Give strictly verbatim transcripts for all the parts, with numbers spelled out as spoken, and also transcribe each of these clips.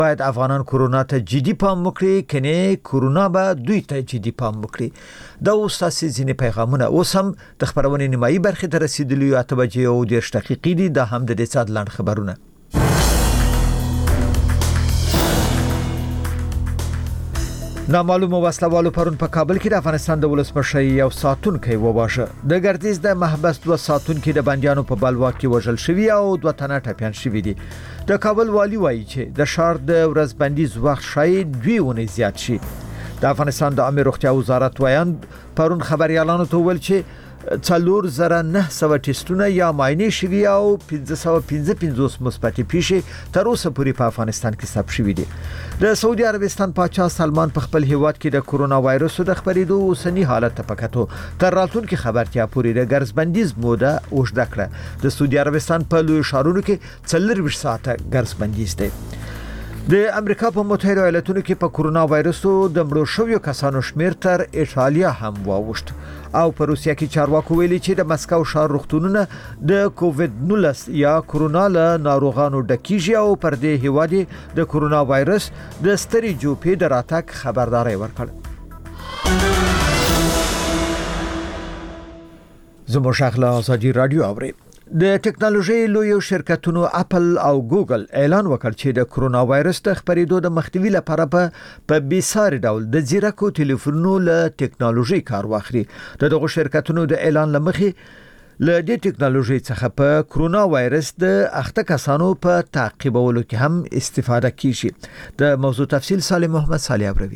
باید افغانان کرونا ته جدي پام وکړي کنه کرونا به دوی ته جدي پام وکړي دا اوس تاسو ځینې پیغامونه اوس هم د خبرونې نیمایي برخې ته رسیدلی او اته بجې او دېرش دقیقې دي دا هم د دې سات لاند خبرونه. نامعلومه وسلوالو پرون په کابل کې د افغانستان د ولسمشر یو ساتونکی وواژه. د ګردیز د محبس دوه ساتونکي د بندیانو په بلوا کې وژل شوي او دوه تنه ټپیان شوي دي. د کابل والی وایي چې د ښار د ورځبندیز وخت شاید دوی ونې زیات شي. د افغانستان د عامه روغتیا وزارت وایي پرون خبريالانو ته ویل چې څلور زره نه سوه ټیسټونه یا معاینې شوي او پنځه سوه پنځه پنځوس مثبتې پیښې تر اوسه پورې په افغانستان کې ثبت شوي دي. د سعودي عربستان پاچا سلمان په خپل هیواد کې د کورونا وایرس د خبرېدو اوسنی حالت ته پکاتو تر راتلونکي خبرتیا پورې د ګرځبندیز موده اوږده کړه. د سعودي عربستان په لوی ښارونو کې څلور ویشت ساعته ګرځبندیز دی. د امریکا په متحده ایالاتونو کې په کورونا وایرس د مړو شویو کسانو شمیر تر ایټالیا هم واوښت او په روسیا کې چارواکو ویلي چې د مسکو ښار روغتونونه د کووید نولس یا کورونا له ناروغانو ډکیږي او پر دې هیواد د کورونا وایرس د ستري جوپې د راتګ خبرداري ورکړه. زموږ شغله ازادي رادیو اوري. د ټکنالوژي لوی شرکتونو اپل او ګوګل اعلان وکړ چې د کورونا وایرس د خبرېدو د مخنیوي لپاره په بیساري ډول د زیرکو ټلیفونونو له ټکنالوژي کار واخلي. د دغه شرکتونو د اعلان لمخې له دې ټکنالوژي څخه په کورونا وایرس د اخته کسانو په تعقیبولو کې هم استفاده کیږي. د موضوع تفصیل سالم محمد صالح ابروي.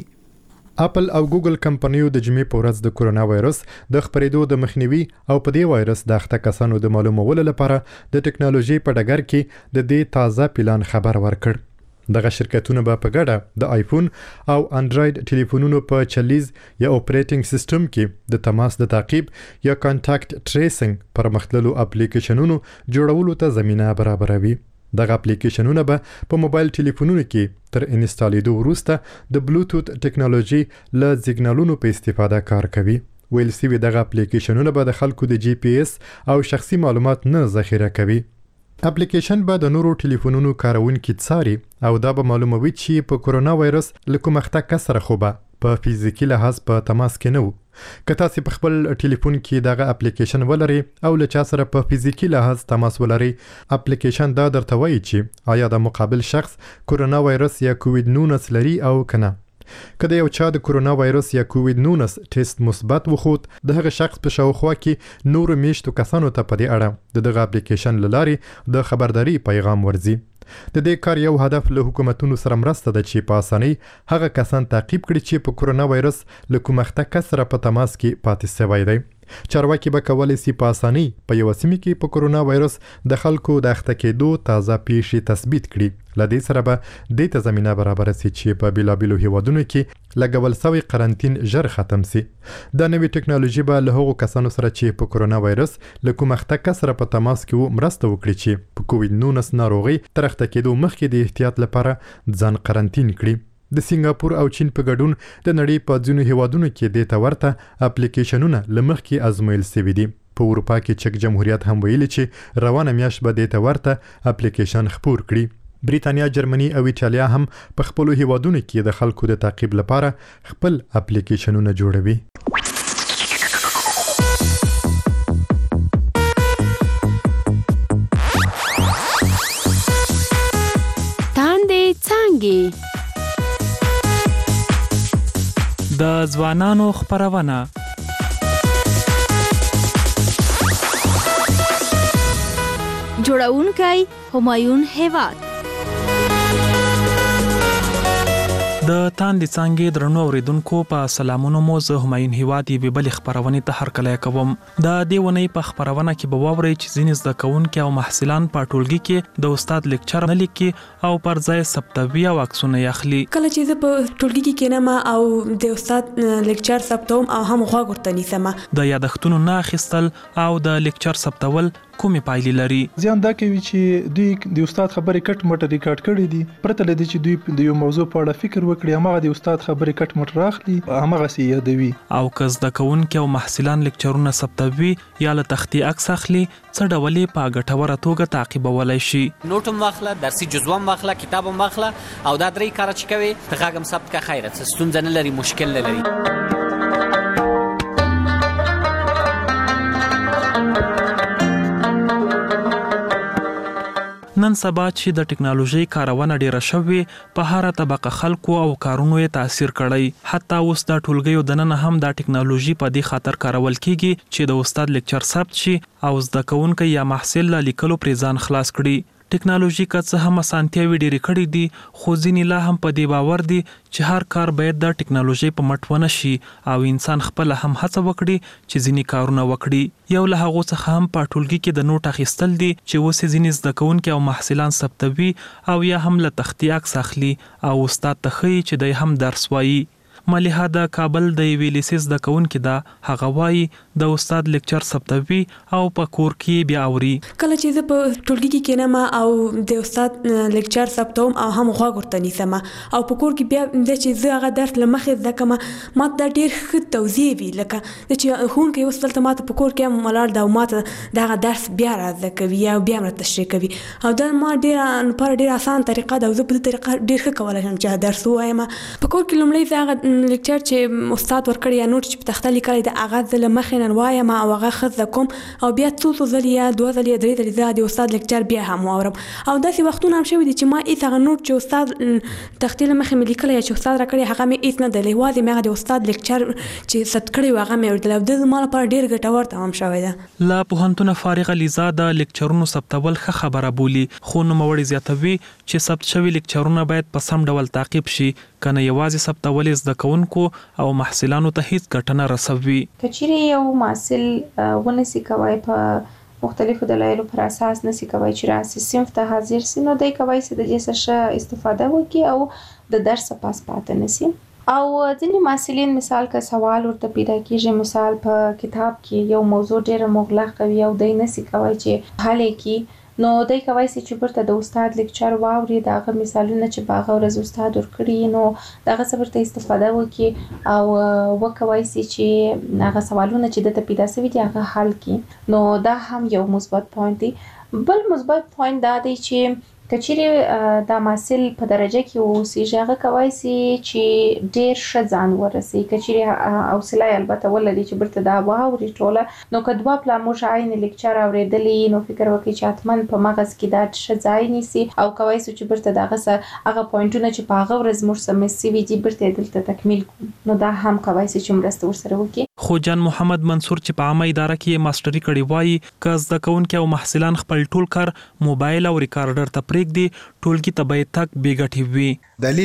اپل او ګوګل کمپنیو د جمعې په ورځ د کورونا وایرس د خبرېدو د مخنیوي او په دې وایرس د اخته کسانو د معلومولو لپاره د ټکنالوژي په ډګر کې د دې تازه پلان خبر ورکړ. دغه شرکتونه به په ګډه د آیفون او انډراید ټلیفونونو په چلیز یا اپریټینګ سیستم کې د تماس د تعقیب یا کانټاکټ ټریسینګ پرمختللو اپلیکیشنونو جوړولو ته زمينه برابروي. دغه اپلیکیشنونه به په موبایل ټلیفونونو کې تر انسټالیدو وروسته د بلوتوث ټکنالوژي له سیګنالونو په استفاده کار کوي. ویل سوي دغه اپلیکیشنونه به د خلکو د جی پی ایس او شخصي معلومات نه ذخیره کوي. اپلیکیشن به د نورو ټلیفونونو کارونکو څاري او دا به معلوموي چې په کورونا وایرس له کوم اخته کس سره خو به په فزیکی لحاظ په تماس کې نه وو. که تاسو په خپل ټلیفون کې دغه اپلیکیشن ولرئ او له چا سره په فزیکی لحاظ تماس ولرئ، اپلیکیشن دا درته وایي چې آیا د مقابل شخص کورونا وایرس یا کووید نولس لري او کنه. که د یو چا د کورونا وایرس یا کووید نولس ټیسټ مثبت وخوت، د هغه شخص په شاوخوا کې نور میشتو کسانو ته په دې اړه د دغه اپلیکیشن لارې د خبرداري پیغام ورځي. د دې کار یو هدف له حکومتونو سره مرسته ده چې په اسانۍ هغه کسان تعقیب کړي چې په کورونا وایرس له کوم اخته کس سره په تماس کې پاتې شوی دی. چارواکي به کولی شي په اسانۍ په یو سیمه کې په کورونا وایرس د خلکو د اخته کېدو تازه پیښې تثبیت کړي. لدې سره به دې ته زمينه برابر شي چې په بیلابیلو هیوادونو کې لګول شوی قرنطین ژر ختم شي. دا نوې ټکنالوژي به له هغو کسانو سره چې په کورونا وایرس له کوم اخته کس سره په تماس کې مرسته وکړي چې په کووید نولس ناروغي تر اخته کېدو مخکې د احتیاط لپاره ځان قرنطین کړي. د سنگاپور او چین په ګډون د نړۍ په ځینو هیوادونو کې د تورته اپلیکیشنونه لمخکې ازمویل شوي دي. په اروپا کې چک جمهوریت هم ویلي چې روانه میاشت به د تورته اپلیکیشن خپور کړي. بریتانیا، جرمني او ایټالیا هم په خپل هیوادونو کې د خلکو د تعقیب لپاره خپل اپلیکیشنونه جوړوي. تاندې څانګې د ځوانانو خبرونه جوړونکی همایون هیواد. د تاندې څانګې درنو اوریدونکو په سلامونو مو زه همایون هیواد یې بل خبرونه ته هرکلی کوم. د دې ونې په خبرونه کې به واورئ چې ځینې زده کوونکي او محصلان په ټولګي کې د استاد لیکچر نه لیکي او پر ځای ثبتوي او عکسونه یې اخلي. کله چې زه په ټولګي کې کېنم او د استاد لیکچر ثبتوم او هم غوږ ورته نیسم، د یادښتونو نه اخیستل او د لیکچر ثبتول کومې پایلې لري؟ ځان دا کوي چې دوی د استاد خبرې کټ مټ ریکارډ کړي دي، پرته له دې چې دوی د یو موضوع په اړه فکر وکړي، همغه د استاد خبرې کټ مټ راخلي همغه سي یادوي. او که زده کوونکي او محصلان لیکچرونه ثبتوي یا له تختې عکس اخلي څه ډول یې په ګټوره توګه تعقیبولی شي. نوټ هم واخله، درسي جزوه هم واخله، کتاب هم واخله او دا درې کاره چې کوي ته غږ هم ثبت کړه، خیره څه ستونزه نه لري، مشکل نه لري. نن سبا چې د ټکنالوژي کارونه ډیره شوې، په هر طبقه خلکو او کارونو یې تاثیر کړی. حتی اوس د ټولګیو دننه هم د ټکنالوژي په دې خاطر کارول کیږي چې د استاد لیکچر ثبت شي او زده کوونکي یا محصل له لیکلو پرې ځان خلاص کړي. ټکنالوژي که څه هم اسانتیاوي ډېرې کړې دي، خو ځینې لا هم په دې باور دي چې هر کار باید د ټکنالوژي په مټ ونه شي او انسان خپل هم هڅه وکړي چې ځینې کارونه وکړي. یو له هغو څخه هم په ټولګي کې د نوټ اخیستل دي چې اوس ځینې زده کوونکي او محصلان ثبتوي او یا هم له تختې عکس اخلي او استاد ته ښیي چې دی هم درس وایي. ملیحه د کابل د یوې لیسې زده کوونکې ده. هغه وایي د استاد لیکچر ثبتوي او په کور کې بیا اوري. کله چې زه په ټولګي کې کېنم او د استاد لیکچر ثبتوم او هم غوږ ورته نیسم او په کور کې بیا د چې زه هغه درس له مخې زده کوم، ما ته ډېر ښه توضیح وي، لکه د چې ښوونکی اوس دلته ما ته په کور کې هم ولاړ ده او ما ته دغه درس بیا را زده کوي یا بیا هم را تشریح کوي او دا ما ډېره لپاره ډېره اسان طریقه ده او زه په دې طریقه ډېر ښه کولی شم چې درس ووایم. په کور کې لومړی زه هغه لیکچر چې استاد ورکړی یا نوټ چې په تخته لیکلی ده هغه زه له مخې نه وایم او هغه ښه زده کوم او بیا څو څو ځلې یا دوه ځلې یا درې ځلې زه د استاد لیکچر بیا هم واورم. او داسې وختونه هم شوي دي چې ما هېڅ هغه نوټ چې استاد تختې له مخې مې لیکلی یا چې استاد راکړی هغه مې هېڅ نه دی، یوازې مې هغه د استاد لیکچر چې ثبت کړی و هغه مې اورېدلی او دا زما لپاره ډېر ګټور تمام شوی ده. له پوهنتونه فارغه لیزا د لیکچرونو ثبتول ښه خبره بولي، خو نوموړی زیاتوي چې ثبت شوي لیکچرونه باید په سم ډول تعقیب شي، کنه یوازې ثبتول زده کوونکو او محصلانو ته هیڅ ګټه نه رسوي. که چیرې یو محصل ونسي کوای په مختلفو دلایلو پر اساس نسي کوای چې راسي صنف ته حاضر سي، نو دی کوای سي د دې څخه استفاده وکړي او د درس پاس پاتې نسي. او ځینې محصلین مثال که سوال ورته پیدا کیږي، مثال په کتاب کې یو موضوع ډېره مغلقه وي او دی نسي کوای چې حل یې کړي، نو دی کوای سي چې بیرته د استاد لیکچر واوري، د هغه مثالونه چې په هغه ورځ استاد ورکړي نو د هغه څخه ورته استفاده وکړي او وکوای سي چې هغه سوالونه چې دته پیدا سوي دي هغه حل کړي. نو دا هم یو مثبت پوینټ دی. بل مثبت پوینټ دا دی چې که چیرې دا محصل په درجه کې اوسیږي هغه کوای سي چې ډېر ښه ځان ورسوي. که چیرې حوصله یې البته ولري چې بیرته دا واوري ټوله، نو که دوه پله موږ عین لیکچر اورېدلی نو فکر وکړي چې حتما په مغز کې دا ښه ځای نیسي او کوای سو چې بیرته دغه څه هغه پوینټونه چې په هغه ورځ موږ سم سوي دي بیرته دلته تکمیل کړو، نو دا هم کوای سي چې مرسته ورسره وکړي. خو جان محمد منصور چې په عامه اداره کې ماستري کړې وایي که زده کوونکي او محصلان خپل ټول کار موبایل او ریکارډر ته پرېږدي ټولګي ته باید تګ بې ګټې وي.